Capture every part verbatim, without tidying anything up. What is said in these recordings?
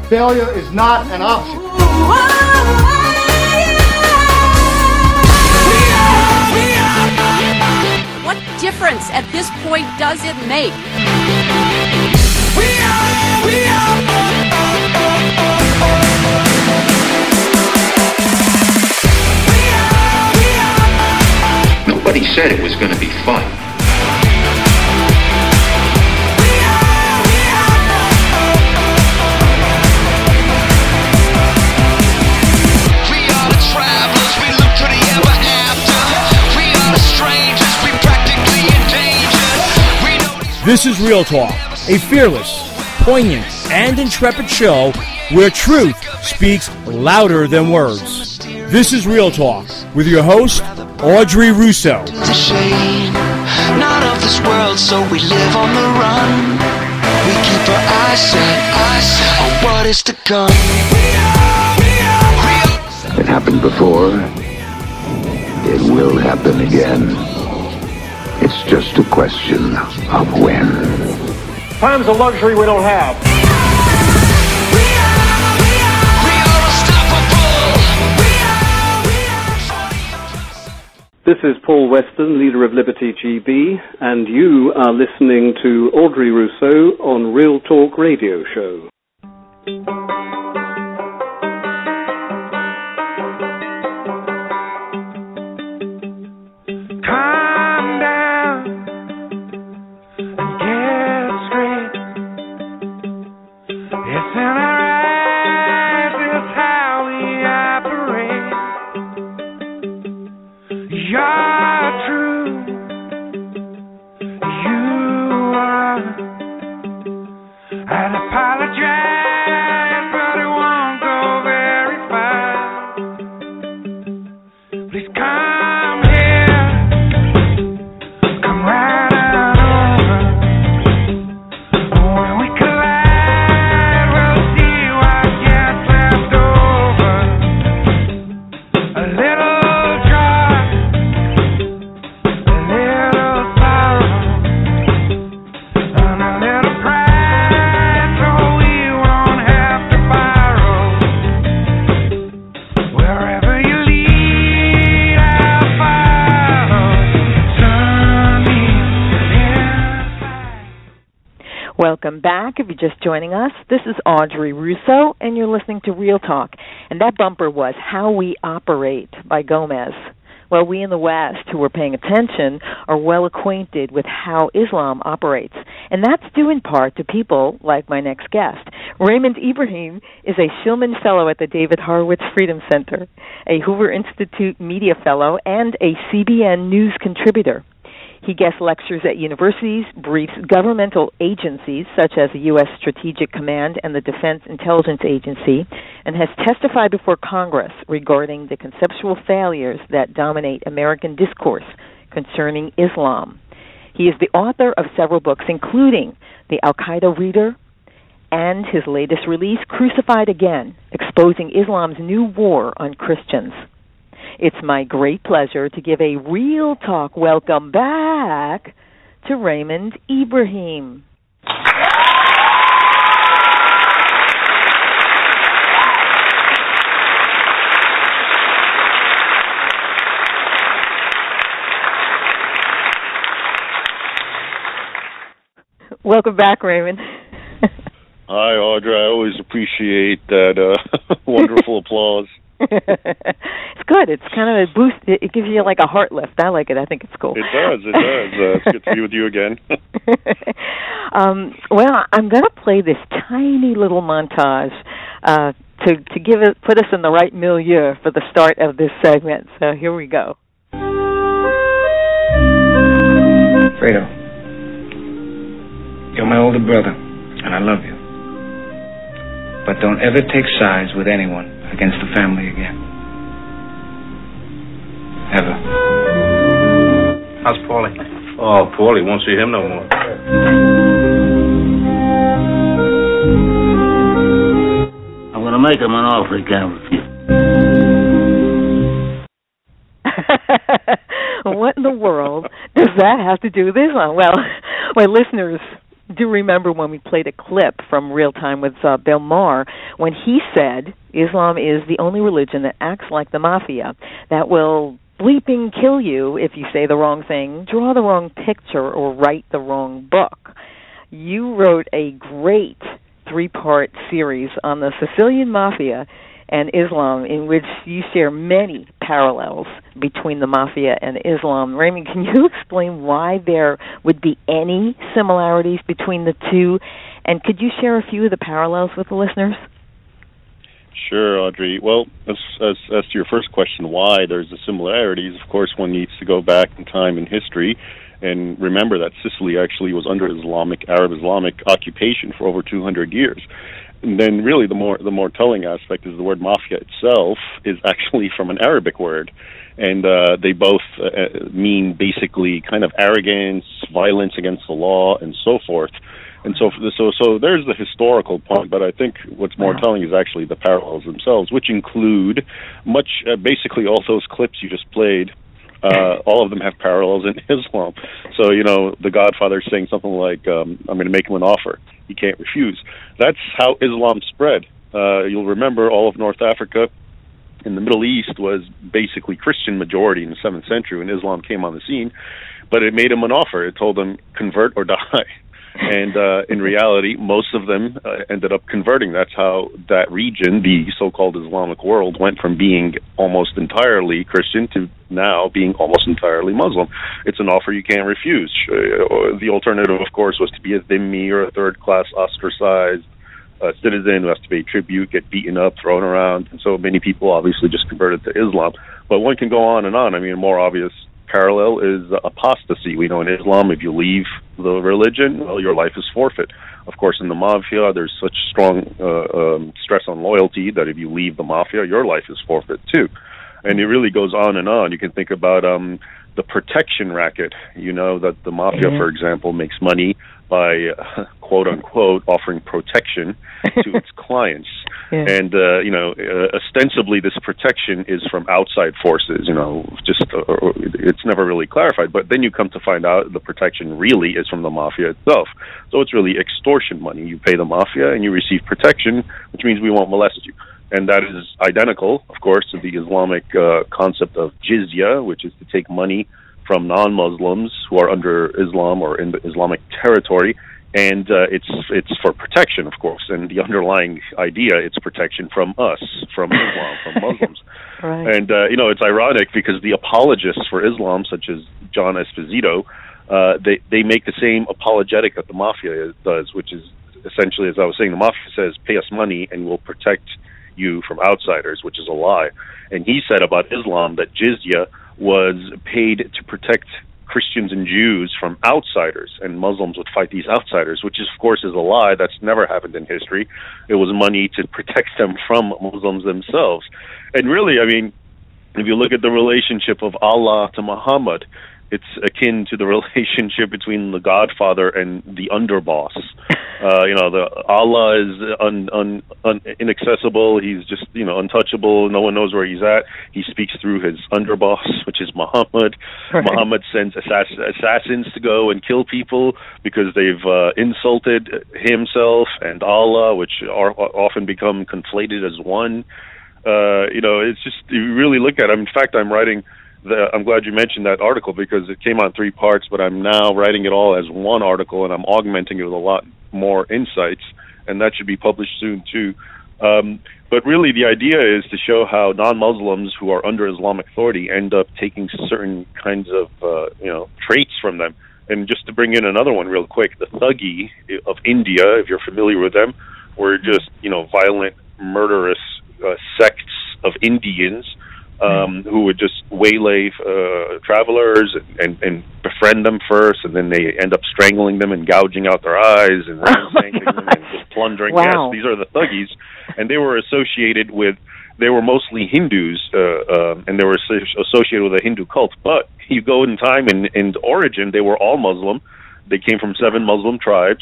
Failure is not an option. What difference at this point does it make? We are, we are. Nobody said it was going to be fun. This is Real Talk, a fearless, poignant, and intrepid show where truth speaks louder than words. This is Real Talk with your host, Audrey Russo. Not of this world, so we live on the run. We keep our eyes set, eyes set on what is to come. It happened before. It will happen again. It's just a question of when. Time's a luxury we don't have. This is Paul Weston, leader of Liberty G B, and you are listening to Audrey Russo on Real Talk Radio Show. Welcome back. If you're just joining us, this is Audrey Russo, and you're listening to Real Talk. And that bumper was How We Operate by Gomez. Well, we in the West who are paying attention are well acquainted with how Islam operates. And that's due in part to people like my next guest. Raymond Ibrahim is a Shillman Fellow at the David Horowitz Freedom Center, a Hoover Institute Media Fellow, and a C B N News contributor. He guest lectures at universities, briefs governmental agencies such as the U S Strategic Command and the Defense Intelligence Agency, and has testified before Congress regarding the conceptual failures that dominate American discourse concerning Islam. He is the author of several books, including The Al-Qaeda Reader and his latest release, Crucified Again, Exposing Islam's New War on Christians. It's my great pleasure to give a Real Talk welcome back to Raymond Ibrahim. Welcome back, Raymond. Hi, Audrey. I always appreciate that uh, wonderful applause. It's good. It's kind of a boost. It gives you like a heart lift. I like it. I think it's cool. It does. It does. Uh, it's good to be with you again. um, well, I'm going to play this tiny little montage uh, to to give it, put us in the right milieu for the start of this segment. So here we go. Fredo, you're my older brother, and I love you. But don't ever take sides with anyone against the family again. Ever. How's Paulie? Oh, Paulie, won't see him no more. I'm going to make him an offer he can't refuse. What in the world does that have to do with Islam? Well, my listeners do remember when we played a clip from Real Time with uh, Bill Maher when he said Islam is the only religion that acts like the mafia, that will bleeping kill you if you say the wrong thing, draw the wrong picture, or write the wrong book. You wrote a great three-part series on the Sicilian Mafia and Islam, in which you share many parallels between the Mafia and Islam. Raymond, can you explain why there would be any similarities between the two? And could you share a few of the parallels with the listeners? Sure, Audrey. Well, as, as, as to your first question, why there's the similarities, of course, one needs to go back in time in history and remember that Sicily actually was under Islamic, Arab Islamic occupation for over two hundred years. And then really the more the more telling aspect is the word mafia itself is actually from an Arabic word. And uh, they both uh, mean basically kind of arrogance, violence against the law, and so forth. And so, so, so there's the historical point, but I think what's more telling is actually the parallels themselves, which include much, uh, basically all those clips you just played. Uh, all of them have parallels in Islam. So, you know, the Godfather saying something like, um, I'm going to make him an offer. He can't refuse. That's how Islam spread. Uh, you'll remember all of North Africa in the Middle East was basically Christian majority in the seventh century when Islam came on the scene, but it made him an offer. It told them, convert or die. And uh, in reality, most of them uh, ended up converting. That's how that region, the so-called Islamic world, went from being almost entirely Christian to now being almost entirely Muslim. It's an offer you can't refuse. Uh, the alternative, of course, was to be a dhimmi or a third-class ostracized uh, citizen who has to pay tribute, get beaten up, thrown around. And so many people obviously just converted to Islam. But one can go on and on. I mean, a more obvious parallel is apostasy. We know in Islam, if you leave the religion, well, your life is forfeit. Of course, in the mafia, there's such strong uh, um, stress on loyalty that if you leave the mafia, your life is forfeit too. And it really goes on and on. You can think about um, the protection racket. You know that the mafia, mm-hmm. for example, makes money by, uh, quote unquote, offering protection to its clients. Yeah. And, uh, you know, uh, ostensibly this protection is from outside forces, you know, just, uh, it's never really clarified. But then you come to find out the protection really is from the mafia itself. So it's really extortion money. You pay the mafia and you receive protection, which means we won't molest you. And that is identical, of course, to the Islamic uh, concept of jizya, which is to take money from non-Muslims who are under Islam or in the Islamic territory. And uh, it's it's for protection, of course. And the underlying idea, it's protection from us, from Islam, from Muslims. Right. And, uh, you know, it's ironic because the apologists for Islam, such as John Esposito, uh, they, they make the same apologetic that the mafia does, which is essentially, as I was saying, the mafia says, pay us money and we'll protect you from outsiders, which is a lie. And he said about Islam that jizya was paid to protect Christians and Jews from outsiders, and Muslims would fight these outsiders, which is, of course, is a lie. That's never happened in history. It was money to protect them from Muslims themselves. And really, I mean, if you look at the relationship of Allah to Muhammad, it's akin to the relationship between the Godfather and the underboss. Uh, you know, the Allah is un, un, un, inaccessible. He's just, you know, untouchable. No one knows where he's at. He speaks through his underboss, which is Muhammad. Right. Muhammad sends assass- assassins to go and kill people because they've uh, insulted himself and Allah, which are often become conflated as one. Uh, you know, it's just, you really look at it. In fact, I'm writing... The, I'm glad you mentioned that article because it came on three parts, but I'm now writing it all as one article, and I'm augmenting it with a lot more insights, and that should be published soon, too. Um, but really, the idea is to show how non-Muslims who are under Islamic authority end up taking certain kinds of, uh, you know, traits from them. And just to bring in another one real quick, the Thuggee of India, if you're familiar with them, were just, you know, violent, murderous uh, sects of Indians Um, who would just waylay uh, travelers and, and, and befriend them first, and then they end up strangling them and gouging out their eyes and ransacking them and just plundering. Wow. Yes, these are the Thuggees, and they were associated with. They were mostly Hindus, uh, uh, and they were associated with a Hindu cult. But you go in time and in, in origin, they were all Muslim. They came from seven Muslim tribes.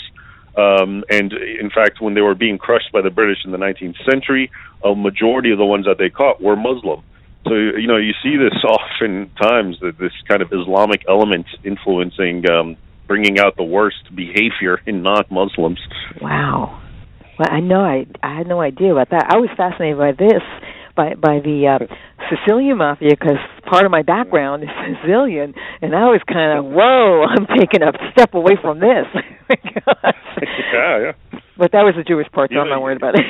Um, and in fact, when they were being crushed by the British in the nineteenth century, a majority of the ones that they caught were Muslim. So, you know, you see this oftentimes, that this kind of Islamic element influencing um, bringing out the worst behavior in non-Muslims. Wow. Well, I know I I had no idea about that. I was fascinated by this, by by the uh, Sicilian mafia, because part of my background is Sicilian, and I was kind of, whoa, I'm taking a step away from this. yeah, yeah. But that was the Jewish part, so yeah, I'm not worried about it.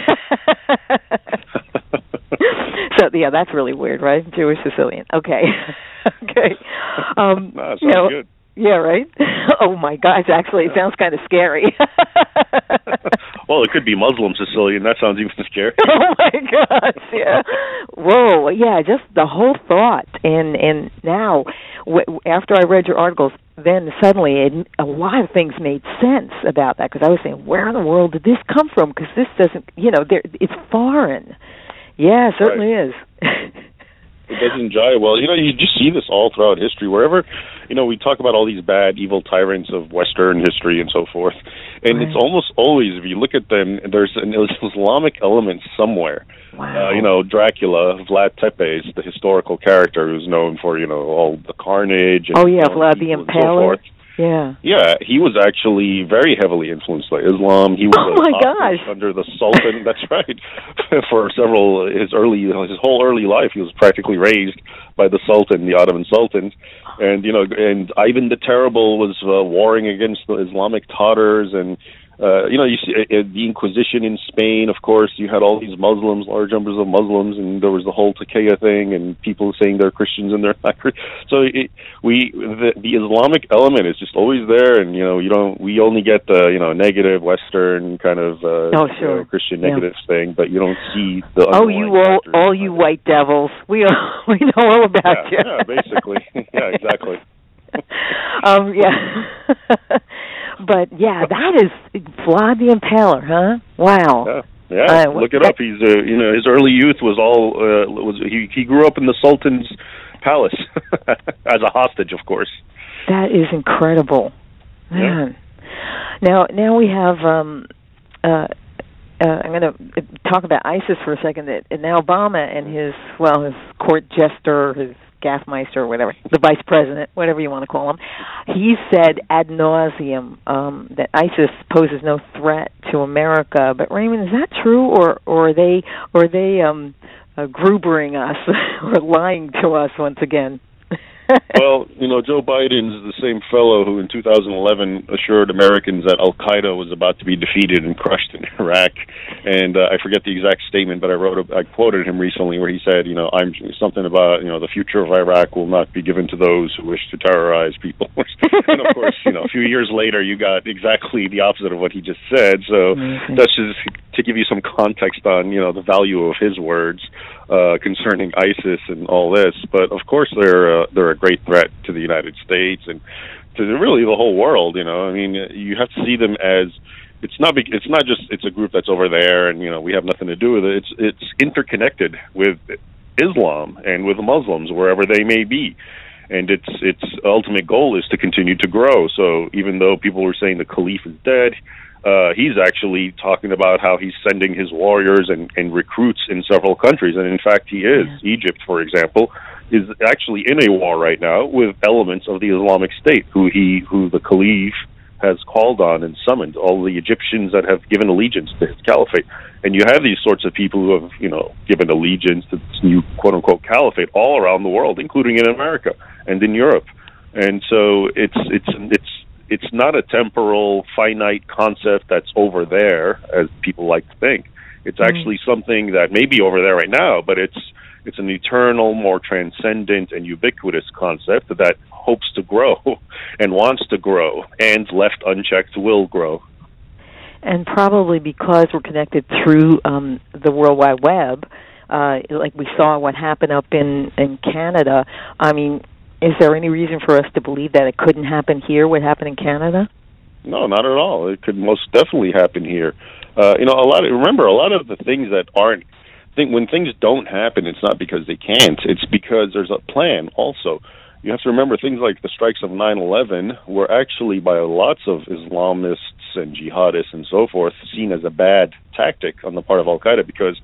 So, yeah, that's really weird, right? Jewish Sicilian. Okay. okay. Um, no, that sounds you know, good. Yeah, right? Oh, my gosh, actually, it sounds kind of scary. Well, it could be Muslim Sicilian. That sounds even scary. Oh, my gosh, yeah. Whoa, yeah, just the whole thought. And and now, w- after I read your articles, then suddenly it, a lot of things made sense about that, because I was saying, where in the world did this come from? Because this doesn't, you know, there, it's foreign. Yeah, it certainly right. is. It doesn't jive well. You know, you just see this all throughout history. Wherever, you know, we talk about all these bad, evil tyrants of Western history and so forth, and right. it's almost always, if you look at them, there's an Islamic element somewhere. Wow. Uh, you know, Dracula, Vlad Tepes, the historical character who's known for, you know, all the carnage. And, oh, yeah, you know, Vlad the Impaler. So yeah. Yeah, he was actually very heavily influenced by Islam. He was oh my gosh. under the Sultan. That's right. For several his early his whole early life, he was practically raised by the Sultan, the Ottoman Sultan, and you know, and Ivan the Terrible was uh, warring against the Islamic Tatars, and uh, you know, you see uh, the Inquisition in Spain. Of course, you had all these Muslims, large numbers of Muslims, and there was the whole Taqiyya thing, and people saying they're Christians and they're not. So it, we, the, the Islamic element is just always there, and you know, you don't. We only get the you know negative Western kind of uh, oh, sure. uh, Christian yeah. negative thing, but you don't see the. Oh, you all, all you white devils. We all, we know all about yeah, you. Yeah, basically. yeah, exactly. um, yeah. But yeah, that is Vlad the Impaler, huh? Wow. Yeah, yeah. Uh, Look it up. He's uh, you know his early youth was all uh, was he he grew up in the Sultan's palace as a hostage, of course. That is incredible, man. Yeah. Now now we have um, uh, uh, I'm going to talk about ISIS for a second. That now Obama and his well his court jester, his Gaffmeister or whatever, the vice president, whatever you want to call him, he said ad nauseum um, that ISIS poses no threat to America. But Raymond, is that true, or or are they or are they um, uh, Grubering us or lying to us once again? Well, you know, Joe Biden's the same fellow who in two thousand eleven assured Americans that Al-Qaeda was about to be defeated and crushed in Iraq. And uh, I forget the exact statement, but I wrote, a, I quoted him recently where he said, you know, I'm something about, you know, the future of Iraq will not be given to those who wish to terrorize people. And of course, you know, a few years later, you got exactly the opposite of what he just said. So mm-hmm. that's just to give you some context on, you know, the value of his words uh, concerning ISIS and all this. But of course, they're uh, they're a great threat to the United States and to really the whole world. You know, I mean, you have to see them as it's not it's not just it's a group that's over there and you know we have nothing to do with it. It's it's interconnected with Islam and with the Muslims wherever they may be, and its its ultimate goal is to continue to grow. So even though people were saying the Caliph is dead, Uh, he's actually talking about how he's sending his warriors and, and recruits in several countries, and in fact he is. Yeah. Egypt, for example, is actually in a war right now with elements of the Islamic State, who he, who the Caliph has called on and summoned, all the Egyptians that have given allegiance to his caliphate. And you have these sorts of people who have, you know, given allegiance to this new quote-unquote caliphate all around the world, including in America and in Europe. And so it's it's it's It's not a temporal, finite concept that's over there, as people like to think. It's mm. actually something that may be over there right now, but it's it's an eternal, more transcendent and ubiquitous concept that hopes to grow and wants to grow, and left unchecked will grow. And probably because we're connected through um, the World Wide Web, uh, like we saw what happened up in, in Canada, I mean, is there any reason for us to believe that it couldn't happen here, what happened in Canada? No, not at all. It could most definitely happen here. Uh, you know, a lot of, remember, a lot of the things that aren't, think, when things don't happen, it's not because they can't. It's because there's a plan also. You have to remember things like the strikes of nine eleven were actually by lots of Islamists and jihadists and so forth seen as a bad tactic on the part of Al-Qaeda because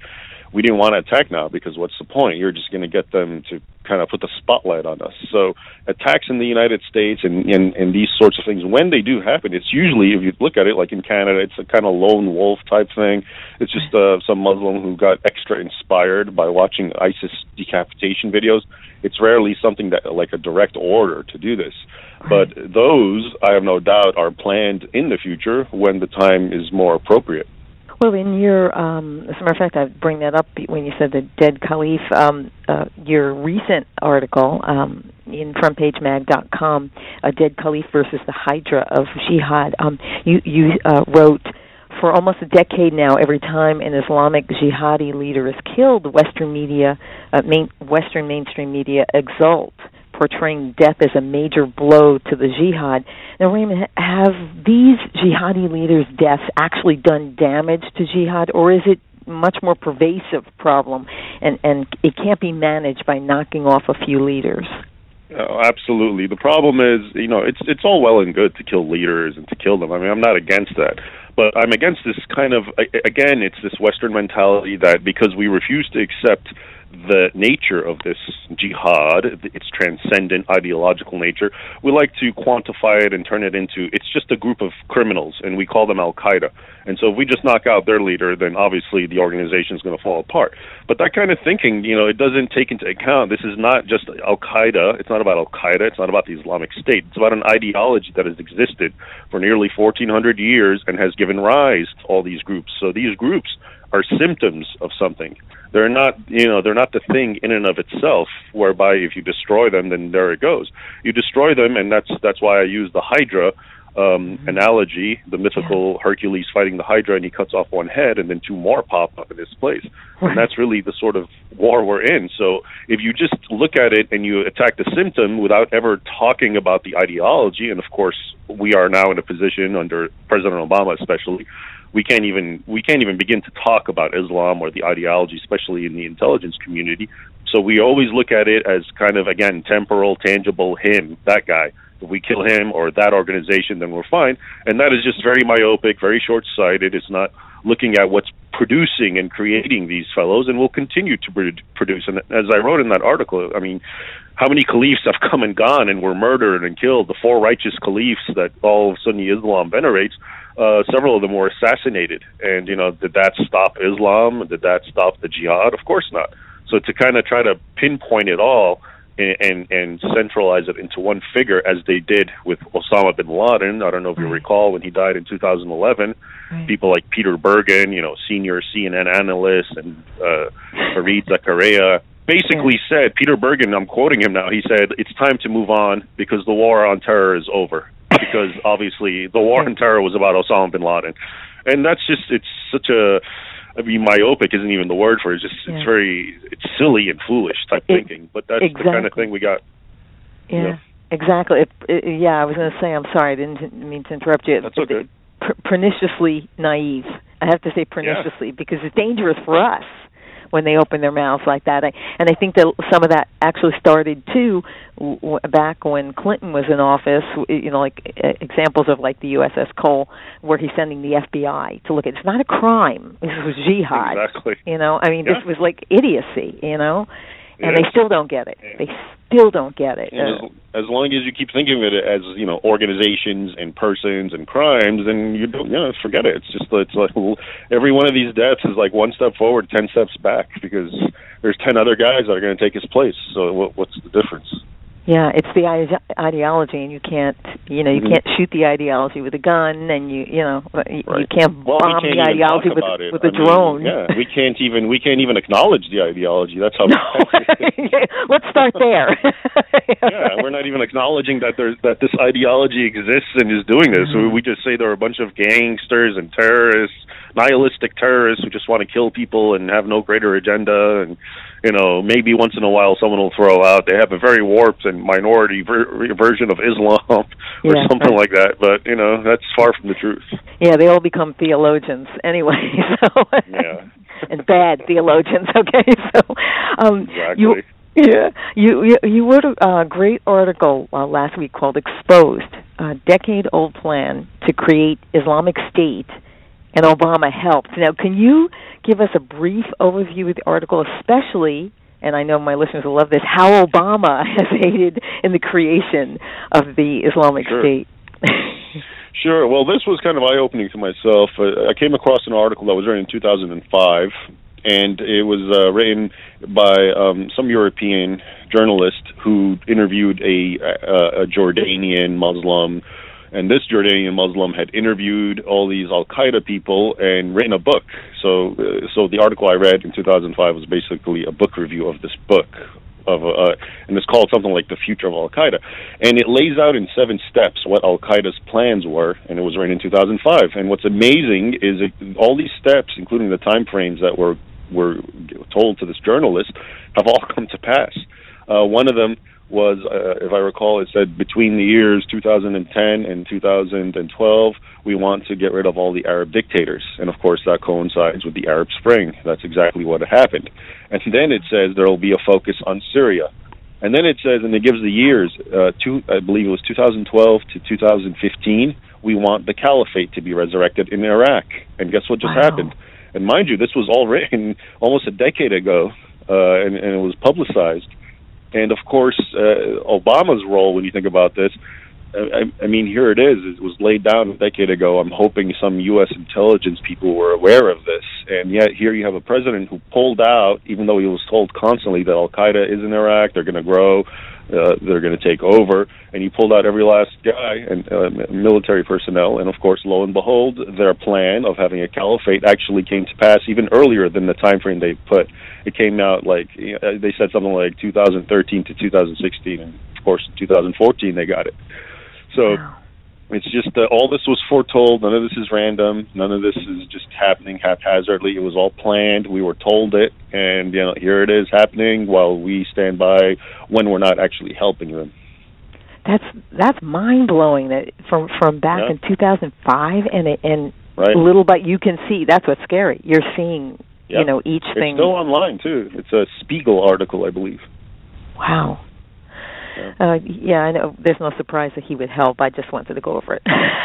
we didn't want to attack now because what's the point? You're just going to get them to kind of put the spotlight on us. So attacks in the United States and, and, and these sorts of things, when they do happen, it's usually, if you look at it like in Canada, it's a kind of lone wolf type thing. It's just uh, some Muslim who got extra inspired by watching ISIS decapitation videos. It's rarely something that like a direct order to do this. But those, I have no doubt, are planned in the future when the time is more appropriate. Well, in your, um, as a matter of fact, I bring that up when you said the dead caliph. Um, uh, your recent article um, in front page mag dot com, a dead caliph versus the Hydra of Jihad. Um, you you uh, wrote, for almost a decade now, every time an Islamic jihadi leader is killed, Western media, uh, main, Western mainstream media exult, portraying death as a major blow to the jihad. Now, Raymond, have these jihadi leaders' deaths actually done damage to jihad, or is it much more pervasive problem, and, and it can't be managed by knocking off a few leaders? Oh, absolutely. The problem is, you know, it's it's all well and good to kill leaders and to kill them. I mean, I'm not against that. But I'm against this kind of, again, it's this Western mentality that because we refuse to accept the nature of this jihad, its transcendent ideological nature, we like to quantify it and turn it into, it's just a group of criminals, and we call them Al-Qaeda. And so if we just knock out their leader, then obviously the organization is going to fall apart. But that kind of thinking, you know, it doesn't take into account, this is not just Al-Qaeda, it's not about Al-Qaeda, it's not about the Islamic State, it's about an ideology that has existed for nearly fourteen hundred years and has given rise to all these groups. So these groups are symptoms of something. They're not, you know, they're not the thing in and of itself, whereby if you destroy them, then there it goes. You destroy them, and that's that's why I use the Hydra um, mm-hmm. analogy, the mythical yeah. Hercules fighting the Hydra, and he cuts off one head, and then two more pop up in his place. Right. And that's really the sort of war we're in. So if you just look at it and you attack the symptom without ever talking about the ideology, and of course we are now in a position under President Obama especially, we can't even we can't even begin to talk about Islam or the ideology, especially in the intelligence community. So we always look at it as kind of, again, temporal, tangible, him, that guy. If we kill him or that organization, then we're fine. And that is just very myopic, very short-sighted. It's not looking at what's producing and creating these fellows, and will continue to produce. And as I wrote in that article, I mean, how many caliphs have come and gone and were murdered and killed? The four righteous caliphs that all of Sunni Islam venerates, uh, several of them were assassinated. And, you know, did that stop Islam? Did that stop the jihad? Of course not. So to kind of try to pinpoint it all and, and, and centralize it into one figure, as they did with Osama bin Laden, I don't know if you recall, when he died in two thousand eleven, right. People like Peter Bergen, you know, senior C N N analyst, and uh, Fareed Zakaria, basically yeah. said, Peter Bergen, I'm quoting him now, he said, it's time to move on because the war on terror is over. Because obviously the war on terror was about Osama bin Laden. And that's just, it's such a, I mean, myopic isn't even the word for it. It's just, yeah. it's very, it's silly and foolish type it, thinking. But that's exactly. the kind of thing we got. Yeah, you know? exactly. It, it, yeah, I was going to say, I'm sorry, I didn't mean to interrupt you. That's okay. Per- perniciously naive. I have to say perniciously yeah. because it's dangerous for us when they open their mouths like that. I, and I think that some of that actually started, too, w- back when Clinton was in office, you know, like uh, examples of, like, the U S S Cole, where he's sending the F B I to look at. It's not a crime. This was jihad. Exactly. You know, I mean, yeah. this was, like, idiocy, you know, and yeah. they still don't get it. They still don't get it. Uh, as, as long as you keep thinking of it as, you know, organizations and persons and crimes, then you don't, you know, forget it. It's just, it's like every one of these deaths is like one step forward, ten steps back, because there's ten other guys that are going to take his place. So what, what's the difference? Yeah, it's the ide- ideology, and you can't, you know, you mm-hmm. can't shoot the ideology with a gun, and you, you know, you, right. you can't well, bomb we can't the ideology with, with a I mean, drone. Yeah, we can't even we can't even acknowledge the ideology. That's how. No. Let's start there. Yeah, we're not even acknowledging that there's that this ideology exists and is doing this. Mm-hmm. So we just say there are a bunch of gangsters and terrorists, nihilistic terrorists who just want to kill people and have no greater agenda. And you know, maybe once in a while someone will throw out they have a very warped and minority ver- version of Islam or yeah, something right. like that. But you know, that's far from the truth. Yeah, they all become theologians anyway. So yeah, and bad theologians. Okay, so um, exactly. you. Yeah, you you, you wrote a uh, great article uh, last week called "Exposed: A Decade-Old Plan to Create Islamic State and Obama helped. Now, can you give us a brief overview of the article, especially, and I know my listeners will love this, how Obama has aided in the creation of the Islamic sure. State? Sure. Well, this was kind of eye-opening to myself. Uh, I came across an article that was written in two thousand five, and it was uh, written by um, some European journalist who interviewed a, a, a Jordanian Muslim, and this Jordanian Muslim had interviewed all these Al-Qaeda people and written a book. So uh, so the article I read in two thousand five was basically a book review of this book, of uh, and it's called something like The Future of Al-Qaeda. And it lays out in seven steps what Al-Qaeda's plans were, and it was written in two thousand five. And what's amazing is it, all these steps, including the time frames that were, were told to this journalist, have all come to pass. Uh, one of them was, uh, if I recall, it said between the years two thousand ten and two thousand twelve, we want to get rid of all the Arab dictators. And, of course, that coincides with the Arab Spring. That's exactly what happened. And then it says there will be a focus on Syria. And then it says, and it gives the years, uh, two, I believe it was two thousand twelve to two thousand fifteen, we want the caliphate to be resurrected in Iraq. And guess what just wow. happened? And mind you, this was all written almost a decade ago, uh, and, and it was publicized. And, of course, uh, Obama's role, when you think about this, I, I mean, here it is. It was laid down a decade ago. I'm hoping some U S intelligence people were aware of this. And yet here you have a president who pulled out, even though he was told constantly that Al-Qaeda is in Iraq, they're going to grow, uh, they're going to take over. And he pulled out every last guy and uh, military personnel. And, of course, lo and behold, their plan of having a caliphate actually came to pass even earlier than the time frame they put. It came out like, you know, they said something like two thousand thirteen to two thousand sixteen. And, of course, in two thousand fourteen they got it. So wow. It's just uh, all this was foretold. None of this is random. None of this is just happening haphazardly. It was all planned. We were told it, and you know, here it is happening while we stand by when we're not actually helping them. That's that's mind blowing. That from from back yeah. in two thousand five, and it, and right. little by you can see. That's what's scary. You're seeing, yep. you know, each it's thing. It's still online too. It's a Spiegel article, I believe. Wow. Uh, yeah, I know. There's no surprise that he would help. I just wanted to go over it.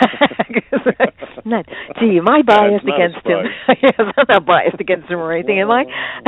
not, gee, am I biased yeah, against him? Yes, I'm not biased against him or anything, am I?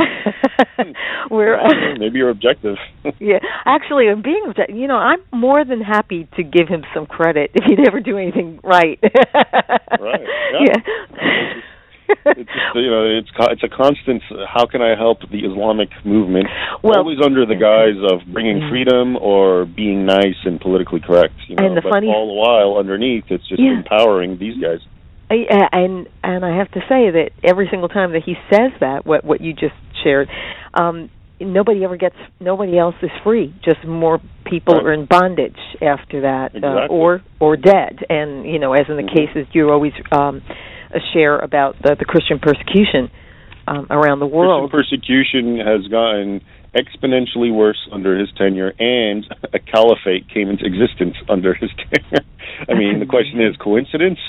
We're, uh, Maybe you're objective. Yeah, actually, I'm being objective. You know, I'm more than happy to give him some credit if he'd ever do anything right. Right. Yeah. yeah. It's just, you know, it's it's a constant. How can I help the Islamic movement? Well, always under the guise of bringing freedom or being nice and politically correct. You know, and the but funny, all the while underneath, it's just yeah. empowering these guys. I, and and I have to say that every single time that he says that, what what you just shared, um, nobody ever gets, nobody else is free. Just more people right. are in bondage after that, exactly. uh, or or dead. And you know, as in the mm-hmm. cases you always um, share about the, the Christian persecution um, around the world. Christian persecution has gotten exponentially worse under his tenure, and a caliphate came into existence under his tenure. I mean, the question is, coincidence?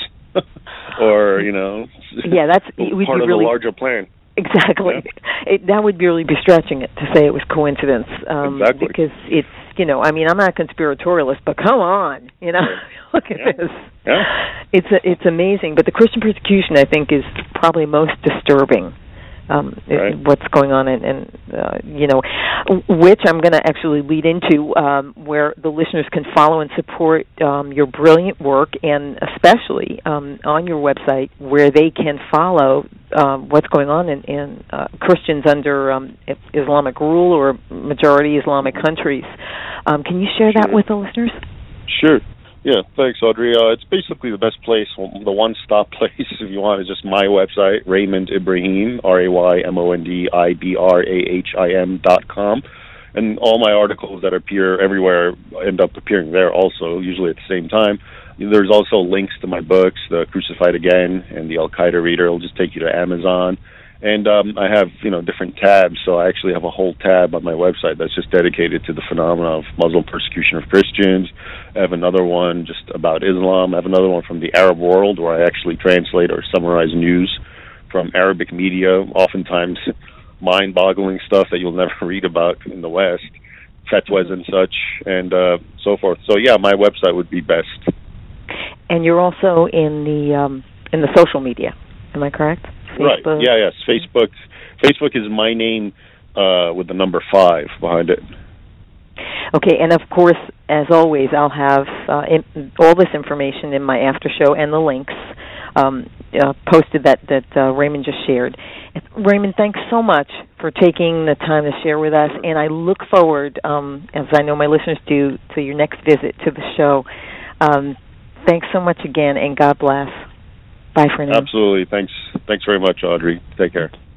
Or, you know, yeah, that's it would part be of really, the larger plan. Exactly. Yeah. It, that would be really be stretching it to say it was coincidence. Um, exactly. Because it's, you know, I mean, I'm not a conspiratorialist, but come on, you know, look at yeah. this. Yeah. It's a, it's amazing. But the Christian persecution, I think, is probably most disturbing. Um, right. What's going on, and, and uh, you know, which I'm going to actually lead into, um, where the listeners can follow and support um, your brilliant work, and especially um, on your website, where they can follow um, what's going on in, in uh, Christians under um, Islamic rule or majority Islamic countries. Um, can you share sure. that with the listeners? Sure. Yeah, thanks, Audrey. Uh, it's basically the best place, the one-stop place, if you want, is just my website, Raymond Ibrahim, R A Y M O N D I B R A H I M dot com. And all my articles that appear everywhere end up appearing there also, usually at the same time. There's also links to my books, The Crucified Again and The Al-Qaeda Reader. It'll just take you to Amazon. And um, I have, you know, different tabs, so I actually have a whole tab on my website that's just dedicated to the phenomena of Muslim persecution of Christians. I have another one just about Islam. I have another one from the Arab world, where I actually translate or summarize news from Arabic media, oftentimes mind-boggling stuff that you'll never read about in the West, fatwas and such, and uh, so forth. So, yeah, my website would be best. And you're also in the um, in the social media. Am I correct? Facebook. Right. Yeah. Yes. Facebook. Facebook is my name uh, with the number five behind it. Okay, and of course, as always, I'll have uh, in, all this information in my after show and the links um, uh, posted that that uh, Raymond just shared. Raymond, thanks so much for taking the time to share with us, and I look forward, um, as I know my listeners do, to your next visit to the show. Um, thanks so much again, and God bless. Bye for now. Absolutely. Thanks. Thanks very much, Audrey. Take care.